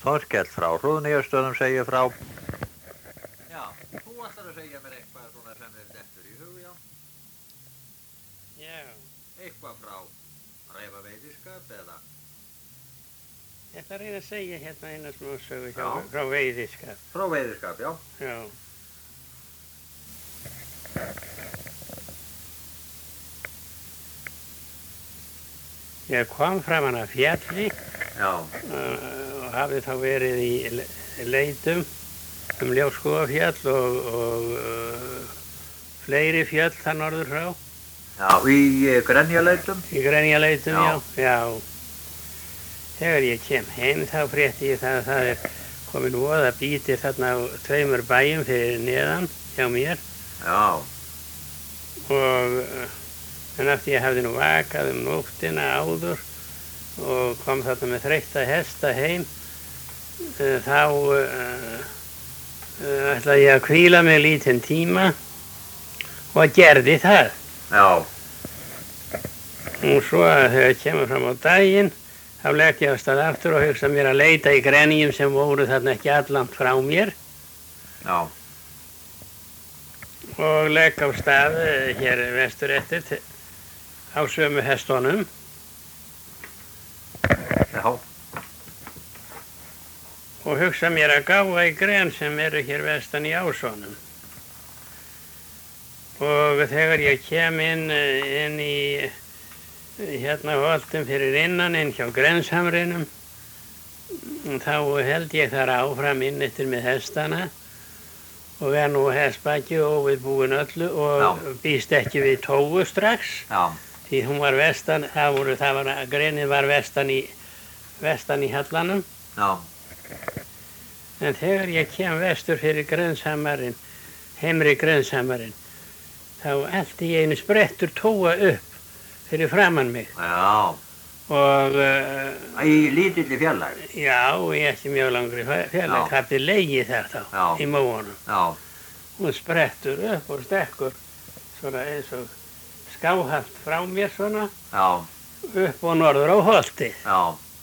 Þorkell frá Hrúðnýjarstöðum segir frá. Já, þú ætlar að segja mér eitthvað svona sem þér dettur í hug, já? Já. Eitthvað frá ræfaveiðiskap eða? Ég ætla að reyna að segja hérna eina smá sögu Já. frá veiðiskap. Frá veiðiskap, já. Já. Ég kom framan af fjalli Já. og hafði þá verið í leitum Ljóskógafjall og fleiri fjöll þar norður frá. Já, í Grenjaleitum? Í Grenjaleitum, Já. já. Þegar ég kem heim þá frétti ég það að það er komin voða bítir þarna á 2 bæjum fyrir neðan hjá mér. Já. Og en eftir ég hafði nú vakað nóttina áður og kom þarna með þreytta hesta heim, þá ætlaði ég að hvíla mig lítinn tíma og gerði það. Já. Og svo þegar kemur fram á daginn, þá legg ég af stað aftur og hugsa mér að leita í grenjum sem voru þarna ekki allangt frá mér. Já. Og legg af stað hér vestur eftir á sömu hestunum. Já. Og hugsa mér að gáa í gren sem eru hér vestan í Ásónum. Og þegar ég kem inn í hérna holtum fyrir innan inn hjá Grenshamrinum, þá held ég þar áfram inn eftir með hestana og er nú hestbaki og við búin öllu og býst ekki við tógu strax. Já. Því hún var vestan, grenið var vestan í hallanum. Já. En þegar ég kem vestur fyrir Grenshamarinn, heimri Grenshamarinn, þá elti ég einu sprettur tóga upp fyrir framann mig. Já. Og Í lítilli fjallæg? já, í ekki mjög langri fjallæg, það hafði legið þar þá, Já. í móunum. Já. Hún sprettur upp og stekkur, svona eins og skáhalt frá mér svona, Já. upp og norður á holtið. Já.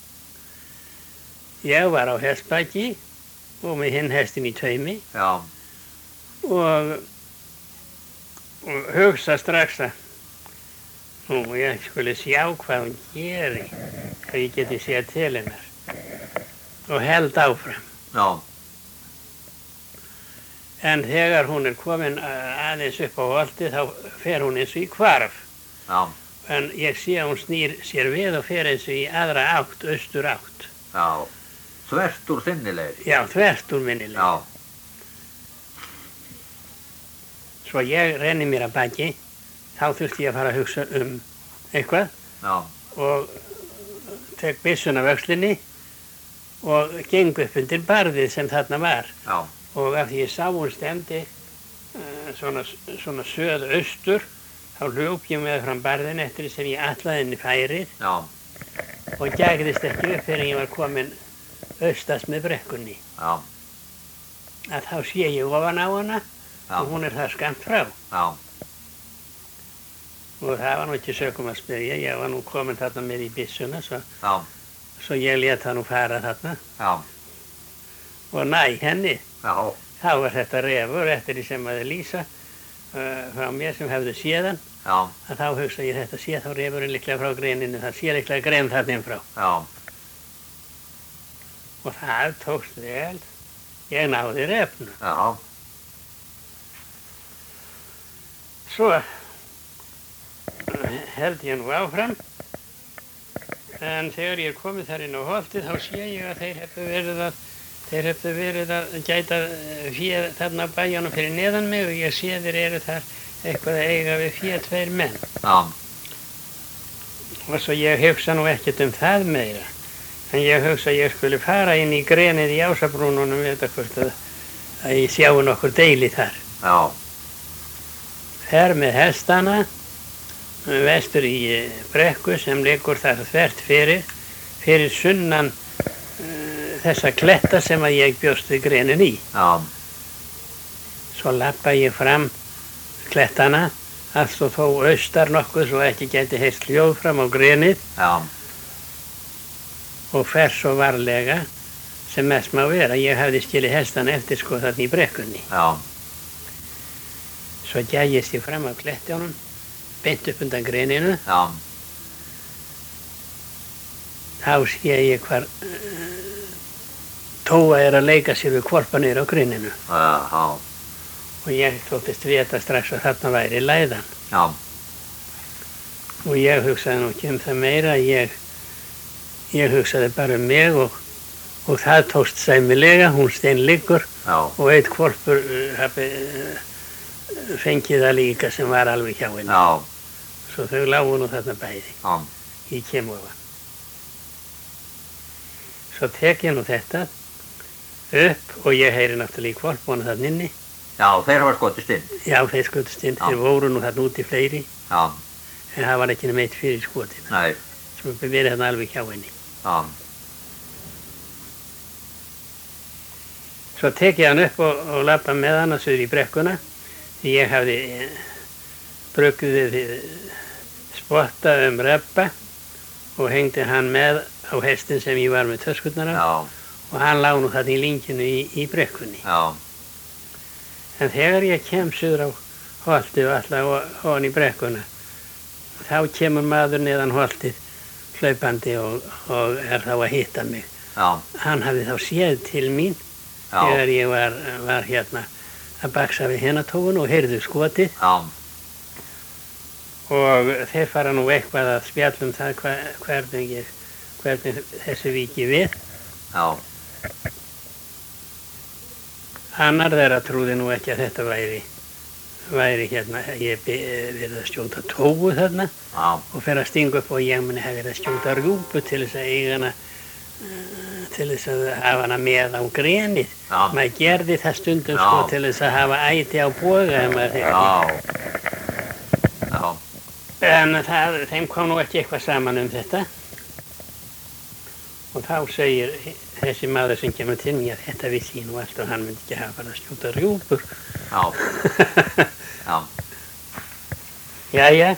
Ég var á hestbaki og með hinn hestin í taumi Já. og hugsa strax að nú ég skuli sjá hvað hún geri, hvað ég geti séð til hennar og held áfram. Já. En þegar hún er komin aðeins upp á holtið þá fer hún eins og í hvarf. Já. En ég sé að hún snýr sér við og fer eins og í aðra átt, austur átt. Já. Þvert úr þinni leið? Já, þvert úr minni leið. Já. Svo ég renni mér að baki, þá þurfti ég að fara að hugsa eitthvað. Já. Og tek byssuna af öxlinni og geng upp undir barðið sem þarna var. Já. Og af því ég sá hún stemdi svona söð-austur, þá hljóp ég með fram barðin eftir sem ég ætlaði henni færið. Já. Og gægðist ekki upp fyrir ég var komin austast með brekkunni. Já. Að þá sé ég ofan á hana og hún er það skammt frá. Já. Og það var nú ekki sökum að spyrja, ég var nú komin þarna með í byssuna, Já. svo ég lét það nú fara þarna. Já. Og næ henni, Já. þá var þetta refur eftir því sem að lýsa frá mér sem hefði séð hann. Já. Að þá hugsa ég þetta sé þá refurinn líklega frá greninu, það sé líklega gren þarna inn frá. Já. Og það tókst vel, ég náði refnu. Já. Svo held ég nú áfram, en þegar ég er komið þar inn á holtið þá sé ég að þeir hefðu verið að gæta féð þarna á bæjunum fyrir neðan mig og ég sé þeir eru þar eitthvað að eiga við féð 2 menn. Já. Og svo ég hugsa nú ekkert það meira, en ég hugsa að ég skuli fara inn í grenið í Ásabrúnunum, veit hvort að ég sjáu nokkur deili þar. Já. Fer með hestana vestur í brekku sem liggur þar þvert fyrir sunnan þessa kletta sem að ég bjóst við grenin í. Já. Svo lappa ég fram klettana, allt og þó austar nokkuð svo ekki geti heyrst hljóð fram á grenið. Já. Og fer svo varlega sem mest má vera. Ég hafði skilið hestana eftir sko þarna í brekkunni. Já. Svo gægist ég fram á klettunum, beint upp undan greninu. Já. Þá sé ég hvar Tóa að leika sér við hvolpa niður á greninu. Já. Og ég þóttist vita strax að þarna væri læðan. Já. Og ég hugsaði nú ekki það meira, ég hugsaði bara mig og það tókst sæmilega, hún steinliggur og einn hvolpur fengið það líka sem var alveg hjá henni. Já. Svo þau lágu nú þarna bæði í kemófa. Svo tek ég nú þetta upp og ég heyri náttúrulega í hvolpunum þarna inni. Já, þeir hafa skotist inn. Já, þeir skotist inn, þeir voru nú þarna úti fleiri. Já. En það var ekki nema eitt fyrir skotina. Nei. Sem verið þarna alveg hjá henni. Já. Svo tek ég hann upp og labba með hann að suður í brekkuna. Því ég hafði brugðið spotta rebba og hengdi hann með á hestin sem ég var með töskurnar á. Já. Og hann lá nú þarna í lynginu í brekkunni. Já. En þegar ég kem suður á holtið og alltaf ofan í brekkuna, þá kemur maður neðan holtið hlaupandi og er þá að hitta mig. Já. Hann hafði þá séð til mín þegar ég var hérna að baksa við hinatófun og heyrðu skotið. Já. Og þeir fara nú eitthvað að spjalla það hvernig þessu víki við. Já. Annar þeirra trúði nú ekki að þetta væri hérna, ég verið að skjóta tófu þarna. Já. Og fer að stinga upp og ég muni hef verið að skjóta rjúpu til þess að eiga hana, til þess að hafa hana með á grenið. Já. Maður gerði það stundum sko til þess að hafa æti á boga ef maður þekkti. Já. En þeim kom nú ekki eitthvað saman þetta. Og þá segir þessi maður sem kemur til mér að þetta vissi ég nú allt og hann myndi ekki hafa bara að skjóta rjúpur. Já. Já. Jæja.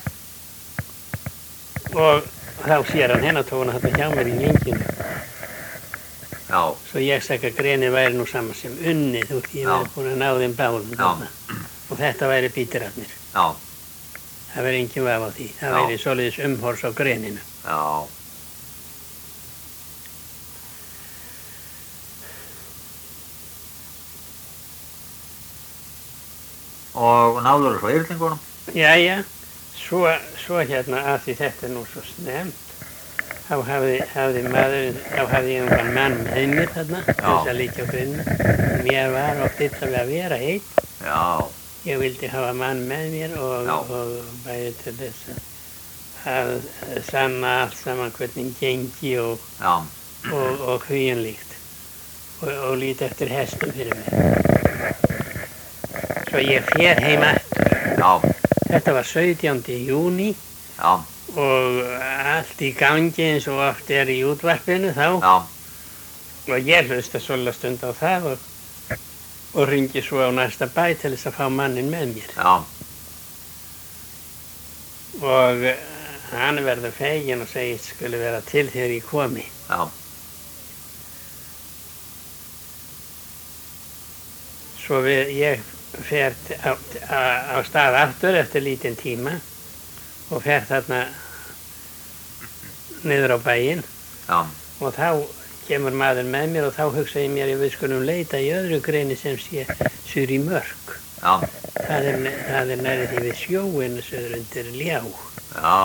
Og þá sér hann hinatófuna þarna hjá mér í lynginu. Já. Svo ég sagði að grenið væri nú saman sem unnið og ég væri búin að ná þeim bálum þarna. Og þetta væri bítirarnir. Já. Það væri engin vaf á því. Það væri svoleiðis umhors á greninu. Já. Og náður svo yrlingunum? Jæja, svo hérna að því þetta nú svo snemmt, þá hafði ég einhvern mann með mér þarna, þess að líka á grunna. Mér var oft illa við að vera einn. Já. Ég vildi hafa mann með mér og bæði til þess að sanna allt saman hvernig gengi og hvíin líkt. Og líti eftir hestum fyrir mig. Svo ég fer heim aftur. Já. Þetta var 17. júní. Já. Og allt í gangi eins og oft er í útvarpinu þá. Já. Og ég hlusta svolítið stund á það og ringi svo á næsta bæ til þess að fá mannin með mér. Já. Og hann verður feginn og segist skuli vera til þegar ég komi. Já. Svo ég fer á stað aftur eftir lítinn tíma og fer þarna niður á bæinn. Já. Og þá kemur maður með mér og þá hugsa ég mér að við skulum leita í öðru greni sem sé suður í Mörk. Já. Það er nærri því við sjóinn suður undir Ljá. Já.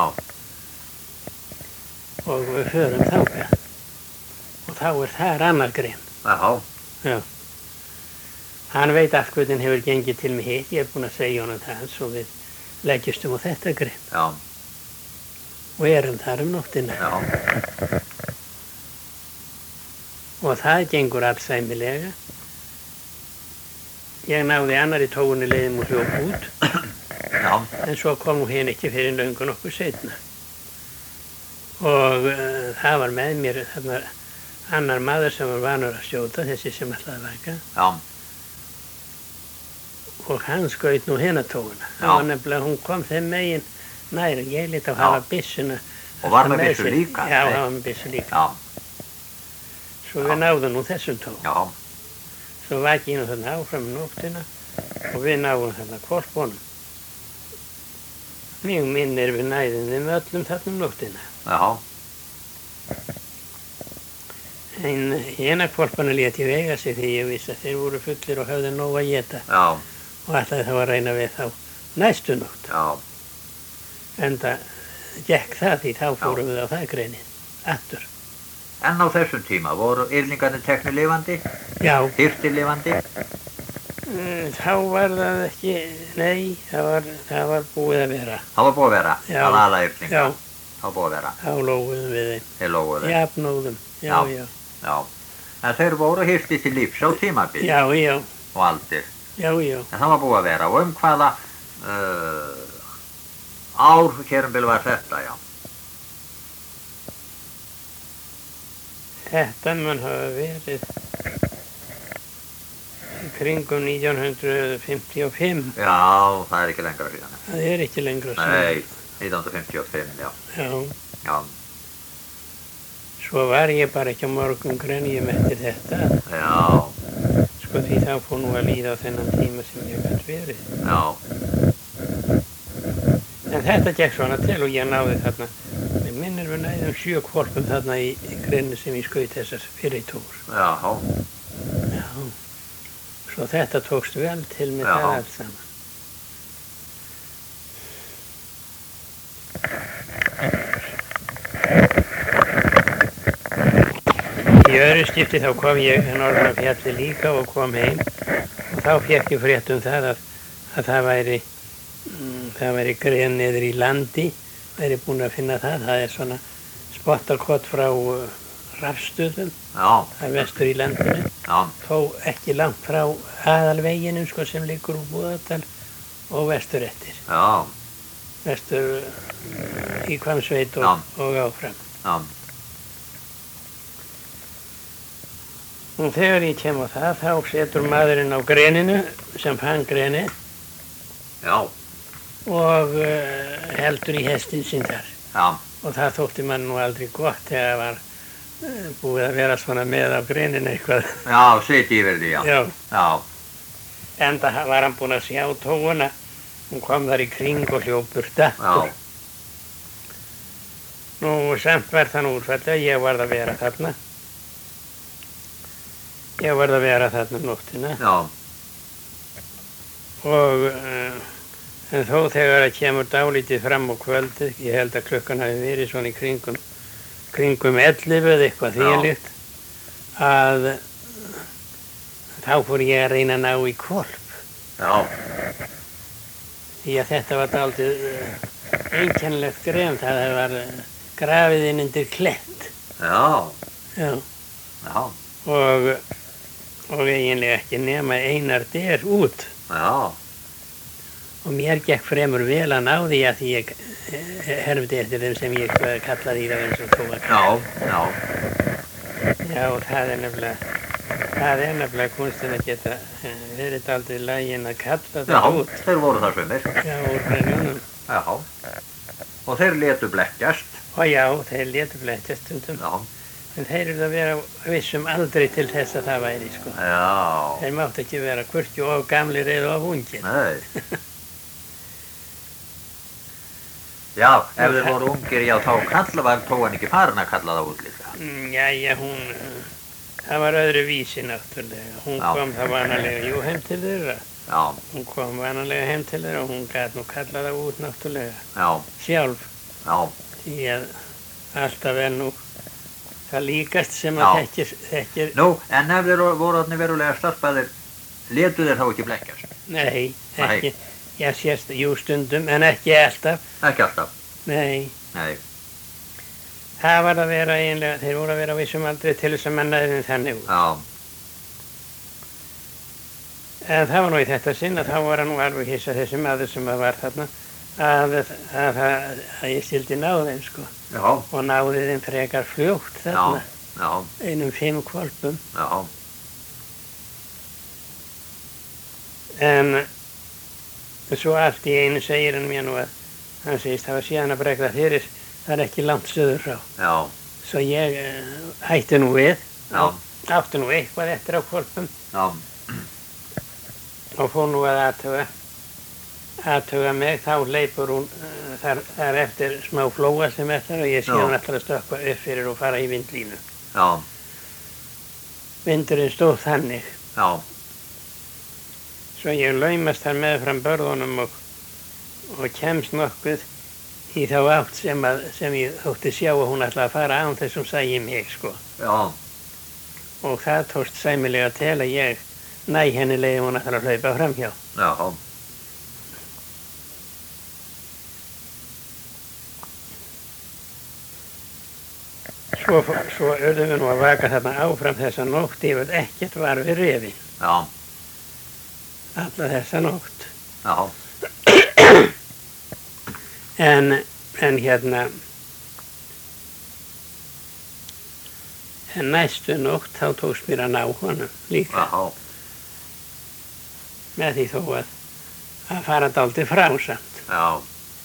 Og við förum þangað. Og þá er þar annar gren. Já. Já. Hann veit allt hvernig hefur gengið til mig hitt. Ég er búinn að segja honum það svo við leggjumstum á þetta gren. Já. Og erum þar nóttina. Já. Og það gengur allt sæmilega. Ég náði annarri tófunni leiðum og hljóp út. Já. En svo kom hún hinn ekki fyrir löngu nokkuð seinna. Og það var með mér þarna annar maður sem var vanur að skjóta, þessi sem ætlaði að vaka. Já. Og hann skaut nú hina tófuna. Það var nefnilega, hún kom þeim megin nær og ég lét á hafa byssuna. Og var með byssu líka? Já, það var með byssu líka. Já. Svo við náðum nú þessum tó. Já, Svo vaki ég nú þarna áfram nóttina og við náðum þarna hvolpunum. Mig minnir við næðum þeim öllum þarna nóttina. já, En hérna hvolpana lét ég veiga sig því ég vissi að þeir voru fullir og höfðu nóg að éta já, og ætlaði þá að reyna við þá næstu nótt. já, Enda gekk það því þá fórum við á það greinið, aftur. En á þessum tíma voru yrlingarnir teknir lifandi, Já, hirtir lifandi? þá var það ekki, nei, það var búið að vera. Það var búið að vera, Já. að laða yrlinga. Já, Það var búið að vera, þá lóguðum við þeim, þeir lóguðu. jafnóðum, já, Já. já, Já. En þeir voru hirtir til lífs á tímabil já, já, og aldir. já, já. En það var búið að vera. Og hvaða ár kérumbil var þetta, já? Þetta mun hafa verið í kringum 1955. Já, það er ekki lengra síðan. Það er ekki lengra síðan. Nei, 1955, já. Já, Já, svo var ég bara ekki á morgun grenjum eftir þetta. já, Sko því þá fór nú að líða á þennan tíma sem ég gætt verið. já, En þetta gekk svona til og ég náði þarna. Mér minnir við næðum 7 hvolpum þarna í grenni sem ég skaut þessar fyrir tór. já, Já, svo þetta tókst vel til með Já. það allt saman. Í öðru skipti þá kom ég norðan af fjalli líka og kom heim og þá fékk ég frétt það að það væri gren niður í landi, væri búin að finna það er svona spottakott frá rafstöðum, já, það er vestur í landinu. já, Þó ekki langt frá aðalveginum sko, sem liggur úr Búðardal og vestur eftir. já, Vestur í Hvammsveit Já. og áfram. já, Og þegar ég kem á það, þá setur maðurinn á greninu sem fann grenið já, og heldur í hestinn sinn þar. já, Og það þótti mann nú aldrei gott þegar var búið að vera svona með á greninu eitthvað. já, sitji yfir því, já, Já. já, Enda var hann búinn að sjá tóuna, hún kom þar í kring og hljópur aftur. já, Nú samt var þann úrfæll að ég varð að vera þarna. Ég varð að vera þarna um nóttina já, og en þó þegar það kemur dálítið fram á kvöldið, ég held að klukkan hafi verið svona í kringum 11 eða eitthvað þvílíkt, að þá fór ég að reyna að ná í hvolp. já, Því að þetta var dálítið einkennilegt gren, það var grafið inn undir klett. já, Já, já, og eiginlega ekki nema einar dyr út. já, Og mér gekk fremur vel að ná því að því ég herfði eftir þeim sem ég kallaði í það eins og tóa. já, já, Já, og það er nefnilega kunstin að geta verið daldið lægin að kalla já, það út. þeir voru það sumir, Já, úr grenjunum. já, og þeir letu blekkjast, Og já, þeir létu blettjast stundum. já, En þeir eru að vera vissum aldrei til þess að það væri, sko. já, Þeir máttu ekki vera hvorki of gamlir eða of ungir. nei, já, ef þeir voru ungir, já, þá var tóan ekki farin að kalla það út líka, Jæja, það var öðru vísi náttúrulega. Hún Já. kom það vanalega, heim til þeirra. já, Hún kom vanalega heim til þeirra og hún gat nú kallað það út náttúrulega. já, Sjálf, já, því að alltaf er nú það líkast sem Já. að þekkir, nú, en ef þeir voru þarna verulega starpaðir, letu þeir þá ekki blekkjast, nei, Nei. ekki, já sérst, jú stundum, en ekki alltaf, ekki alltaf, nei. nei, Það var að vera eiginlega, þeir voru að vera á vissum aldrei til þess að menna þeim þannig út. já, En það var nú í þetta sinn að þá var hann nú alveg hissa þessi maður sem að var þarna að ég skildi ná þeim sko já, og náði þeim frekar fljótt þarna, já, einum 5 hvolpum. já, En svo allt í einu segir hann mér nú að hann segist hafa síðan að bregða fyrir, það er ekki langt söður frá. já, Svo ég hætti nú við Já, Átti nú eitthvað eftir á hvolpum já, og fór nú að athuga mig, þá hleypur hún þar eftir smá flóa sem er þar og ég sé Já. hún ætlar að stökkva upp fyrir og fara í vindlínu. já, Vindurinn stóð þannig, já, svo ég laumast þar með fram börðunum og kemst nokkuð í þá átt sem ég þótti sjá að hún ætlaði að fara án þess hún sæi mig, sko. já, Og það tókst sæmilega til að ég næ henni leiði hún ætlar að hlaupa framhjá. já, Svo urðum við nú að vaka þarna áfram þessa nótt, ég veit ekkert var við refinn, já, alla þessa nótt. já, En næstu nótt þá tókst mér að ná honum líka, já, með því þó að fara dálítið frásamt já,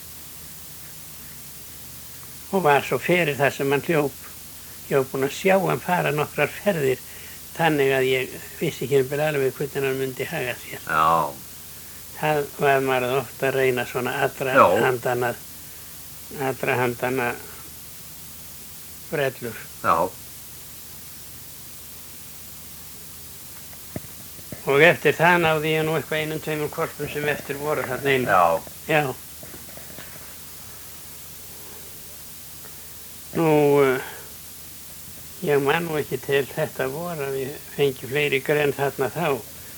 og var svo fyrir það sem hann hljóp. Ég var búinn að sjá hann fara nokkrar ferðir þannig að ég vissi ekki alveg hvernig hann myndi haga sér. já, Það var maður ofta að reyna svona allra handana brellur. já, Og eftir það náði ég nú eitthvað 1-2 hvolpum sem eftir voru þarna einu. já, Já. Nú, ég man nú ekki til þetta voru að við fengjum fleiri gren þarna þá.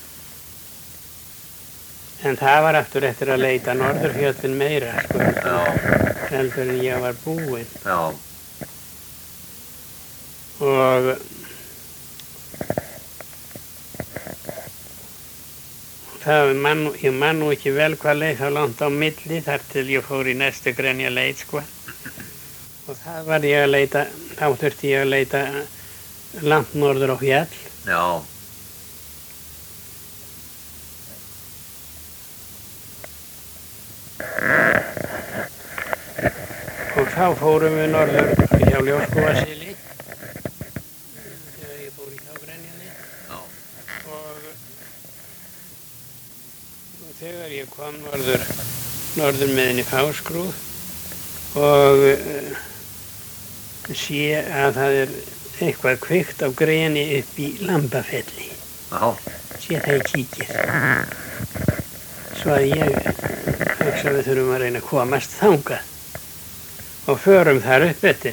En það var aftur eftir að leita norðurfjöllin meira, sko, heldur en ég var búinn. já, Og ég man nú ekki vel hvað leið þá langt á milli þar til ég fór í næstu grenja leit, sko. Og það var ég að leita, þá þurfti ég að leita langt norður á fjall. já, Og þá fórum við norður hjá Ljóskógaseli, þegar ég fór í þá grenja leit. já, Og þegar ég kom norður með henni Fáskrúð og sé að það eitthvað kveikt á greni upp í Lambafelli. já, Sé það í kíkir. Svo að ég hugsa við þurfum að reyna að komast þangað og förum þar upp eftir.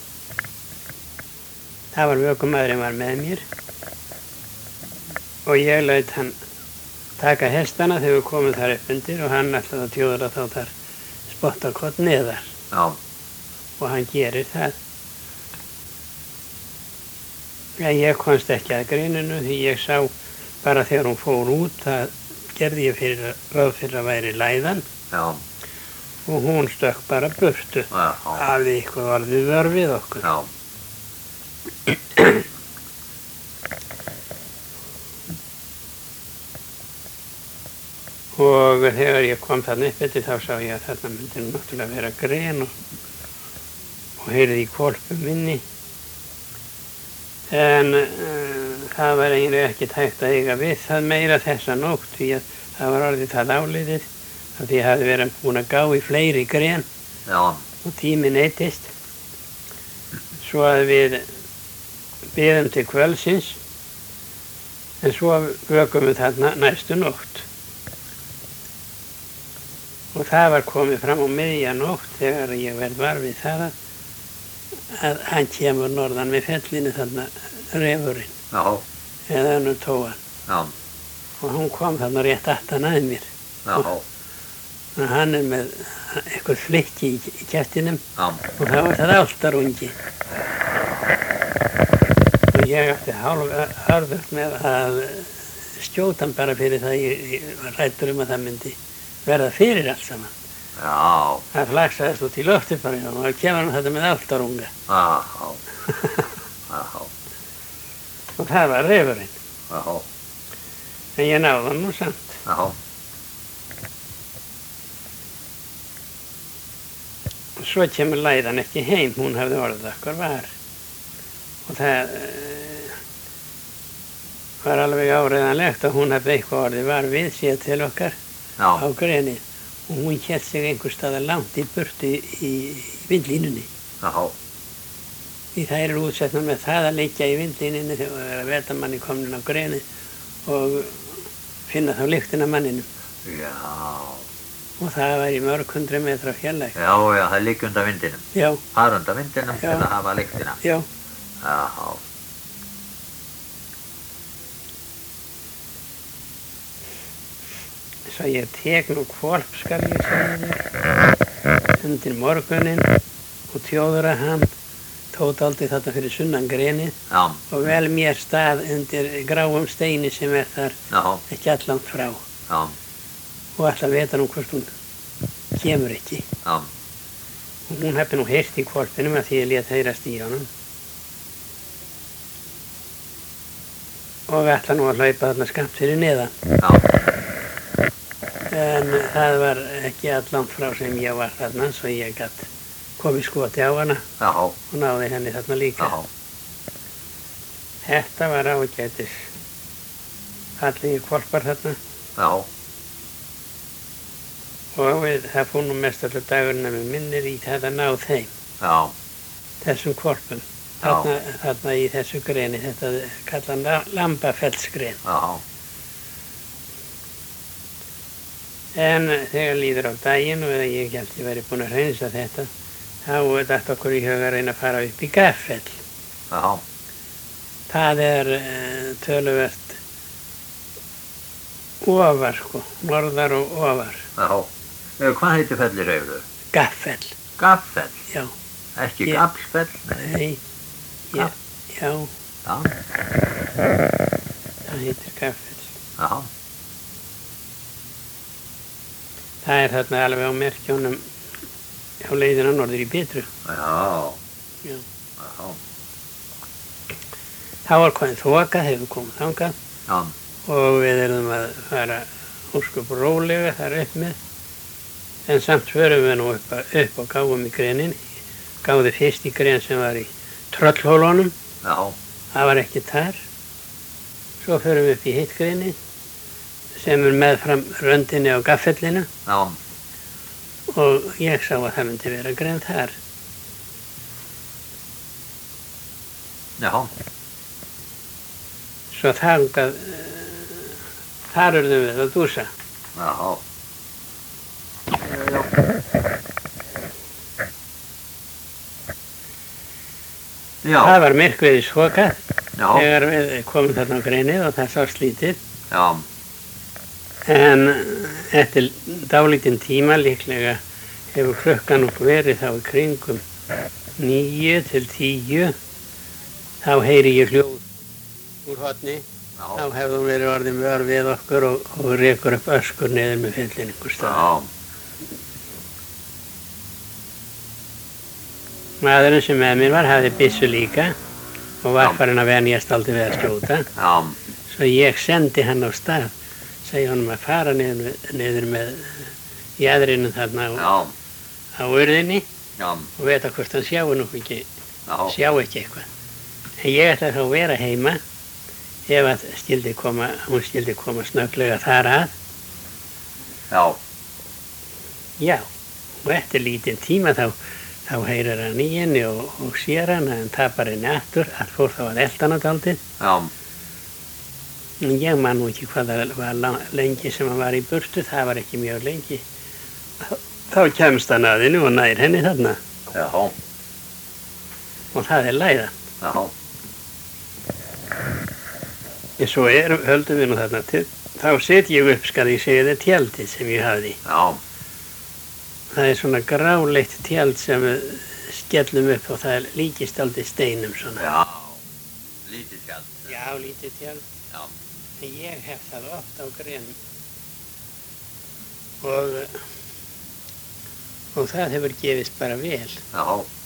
Það var vökumaðurinn var með mér og ég laut hann taka hestana þegar við komum þar upp undir og hann ætlaði að tjóðra þá þar spottakott neðar já, og hann gerir það. En ég komst ekki að greininu því ég sá bara þegar hún fór út, það gerði ég ráð fyrir að væri læðan já, og hún stökk bara burtu. já, Hafði eitthvað orðið vör við okkur. já, Og þegar ég kom þarna upp eftir þá sá ég að þarna myndi náttúrulega vera gren og heyrði í hvolpum minni. En það var eiginlega ekkert hægt að eiga við það meira þessa nótt því að það var orðið það áliðið af því ég hafði verið búin að gá í fleiri gren já, og tíminn eyddist. Svo að við biðum til kvöldsins en svo vökum við þarna næstu nótt. Og það var komið fram á miðja nótt þegar ég verð var við það að hann kemur norðan við fellinu þarna refurinn já, eða önnur tóan já, og hún kom þarna rétt aftan að mér já, og hann með eitthvað flikki í kjeftinum já, og það var það áltarungi og ég átti hálf örðugt með að skjóta hann bara fyrir það ég var hræddur að það myndi verða fyrir allt saman. já, Það flaksaðist út í lofti bara og það kemur hann þetta með áltarunga já, já, og það var refurinn já, en ég náði hann nú samt. já, Svo kemur læðan ekki heim, hún hafði orðið okkar var og það var alveg áreiðanlegt að hún hafði eitthvað orðið var við sér til okkar á Já, grenið og hún hélt sig einhver staðar langt í burtu í vindlínunni. já, Því það eru útsetnar með það að liggja í vindlínunni þegar vetarmanni komin á grenið og finna þá lyktina af manninum. já, Og það var í mörg 100 metra fjarlægt. já, já, það liggur undan vindinum. Já, Fara undan vindinum Já. til að hafa lyktina. já. Já, Svo ég tek nú hvolp, skal ég segja þér, undir morguninn og tjóður að hann tóð dálítið þetta fyrir sunnan grenið já, og vel mér stað undir gráum steini sem er þar já, ekki allangt frá já, og alltaf veta nú hvort hún kemur ekki. já, Og hún hefði nú heyrt í hvolpinum að því ég lét heyrast í honum og ætla nú að hlaupa þarna skammt fyrir neðan. já, En það var ekki allangt frá sem ég var þarna, svo ég gatt komið skoti á hana já, og náði henni þarna líka. já, Þetta var ágætis fallegi hvolpar þarna já, og það fór nú mest allur dagurinn að mér minnir í það að ná þeim, já, þessum hvolpum. Þarna í þessu greni, þetta kallan lambafellsgren. já, En þegar líður á daginn og ég held ég væri búinn að hreinsa þetta, þá datt okkur í hug að reyna að fara upp í Gaffell. já, Það er töluvert ofar, sko, norðar og ofar. já. Hvað heitir fellir auðvitað? Gaffell, Gaffell, já, ekki Ég- Gaflfell? nei, já, Já, það heitir Gaffell. já, Það er þarna alveg á merkjónum á leiðina norður í Bitru. já, Já. já, Þá var komin þoka þegar við komum þangað já, og við erum að fara ósköp rólega þar upp með. En samt förum við nú upp og gáum í grenin. Gáði fyrst í gren sem var í Tröllhólunum, já, það var ekki þar. Svo förum við upp í hitt greni sem er meðfram röndinni á Gaffellinu já, og ég sá að það myndi vera gren þar. já, Svo þangað, þar urðum við að dúsa. já, já, Það var myrkviðis þokað já, þegar við komum þarna á greinið og það sást lítið. já, En eftir dálítinn tíma líklega hefur klukkan nú verið þá í kringum 9 til 10. Þá heyri ég hljóð úr horni. Þá já, hefði hún verið orðin vör við okkur og rekur upp öskur niður með fjöllin einhver stað. já, Maðurinn sem með mér var hafði byssu líka og var Já. farinn að venjast aldrei við að skjóta. já, Svo ég sendi hann á stað, segi honum að fara niður með jaðrinu þarna já, á urðinni já, og veta hvort hann sjái nú ekki, já, sjá ekki eitthvað. En ég ætla þá að vera heima ef að hún skildi koma snögglega þar að. já, Já, og eftir lítinn tíma þá heyrir hann í henni og sér hann að hann tapar henni aftur, allt fór þá að elda hana dálítið. já, En ég man nú ekki hvað það var lengi sem hann var í burtu, það var ekki mjög lengi. Þá kemst hann að henni og nær henni þarna já, og það er læða. já, En svo höldum við nú þarna til, þá set ég upp, skal ég segja þér, tjaldið sem ég hafði. já, Það er svona gráleitt tjald sem við skellum upp og það líkist aldrei steinum svona. já, lítið tjald, Já, lítið tjald. já, En ég hef það oft á grenum. Og það hefur gefist bara vel. já,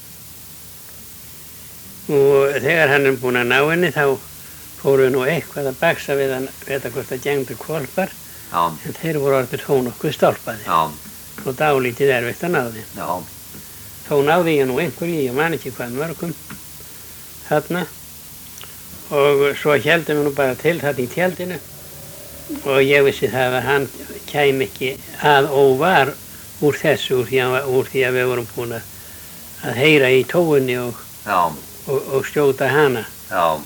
Og þegar hann er búinn að ná henni þá fóru nú eitthvað að baksa við hann, veta hvort það gengdu hvolpar, já, en þeir voru orðið þó nokkuð stálpaði já, og dálítið erfitt að ná þeim. já, Þó náði ég nú einhverju, ég man ekki hvað mörgum þarna Og svo héldum við nú bara til þarna í tjaldinu og ég vissi það að hann kæmi ekki að óvar úr þessu, úr því að við vorum búin að heyra í tóunni og skjóta hana. Já.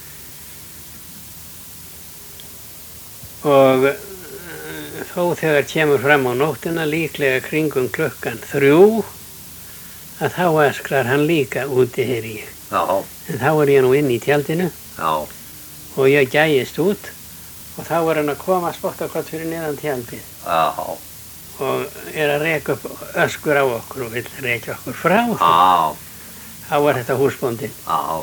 Og þó þegar kemur fram á nóttina, líklega kringum klukkan 3, að þá öskrar hann líka úti, heyri ég. Já. En þá ég nú inn í tjaldinu. Já. Og ég gægist út og þá hann að koma spottakott fyrir neðan tjaldið. Já. Og að reka upp öskur á okkur og vill reka okkur frá. Já. Þá var þetta húsbóndinn. Já.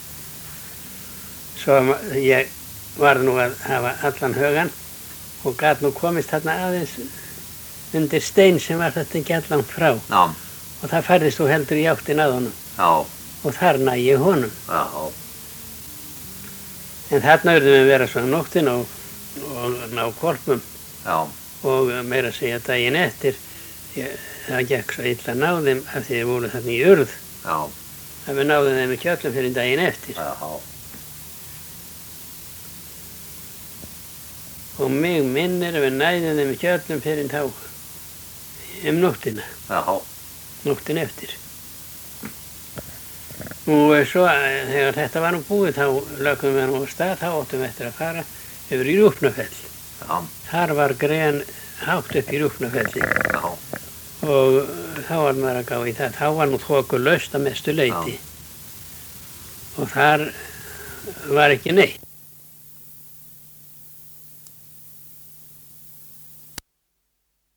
Svo ég var nú að hafa allan hugan og gat nú komist þarna aðeins undir stein sem var þetta ekki allan frá. Já. Og það færðist þú heldur í áttin að honum. Já. Og þar næ ég honum. Já. En þarna urðum við vera svona nóttin og ná hvolpum. Já. Og meira að segja daginn eftir, það gekk svo illa að ná þeim af því þeir voru þarna í urð. Já. Að við náðum þeim ekki öllum fyrir daginn eftir. Já. Og mig minnir að við næðum þeim ekki öllum fyrir þá nóttina. Já. Nóttin eftir. Og svo þegar þetta var nú búið þá lögum við á stað, þá áttum við eftir að fara yfir í Rjúpnafell. Já. Þar var gren hátt upp í Rjúpnafelli. Já. Og þá var maður að gá í það. Þá var nú þokulaust að mestu leyti. Já. Og þar var ekki neitt.